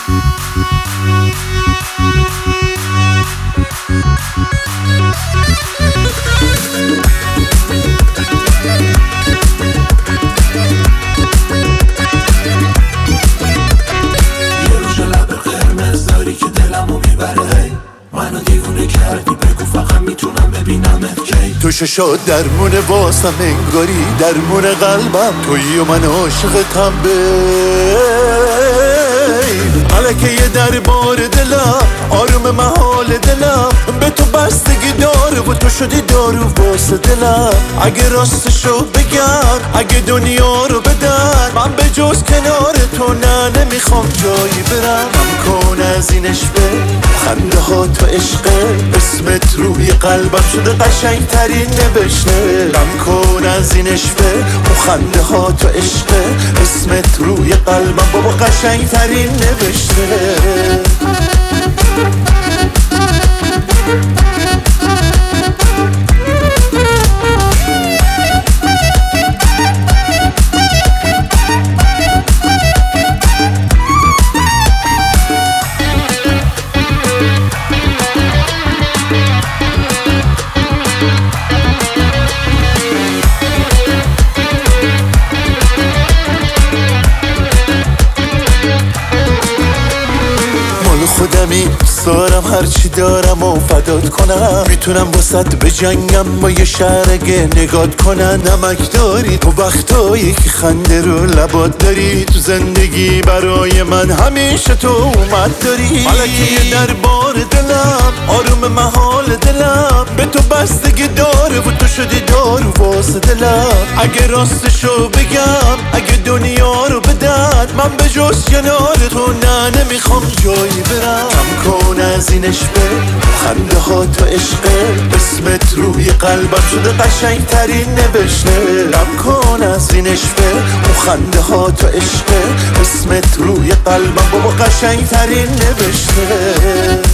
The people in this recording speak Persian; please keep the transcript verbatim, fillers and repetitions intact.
تو ششات درمونه واسم انگاری درمون قلبم تویی و من عاشقتم بین ملکه یه دربار دلم آروم محال دلم به تو بستگی داره و تو شدی دارو واسه دلم اگه راستشو بگم اگه دنیا رو بدن من به جز کنار تو نه نمیخوام جایی برم هم کن از این عشقه خنده ها تو عشقه اسمت روی قلبم شده قشنگ ترین نوشته غم کن از این عشقه خنده ها تو عشقه اسمت روی قلبم بابا قشنگ ترین نوشته خودمی سارم هرچی دارم و فدات کنم میتونم واسط بجنگم با یه شهرگه نگات کنن نمک داری تو وقتایی که خنده رو لبات داری تو زندگی برای من همیشه تو اومد داری ملکه یه دربار دلم آروم محال دلم به تو بستگی داره و تو شدی دارو واسه دلم اگه راستشو بگم اگه دنیا رو بدن من به جز کنار تو نه نمیخوام جایی برم کم کن از این عشقه خنده ها تو عشقه اسمت روی قلبم شده قشنگ ترین نوشته کم کن از این عشقه خنده ها تو عشقه اسمت روی قلبم بابا قشنگ ترین نوشته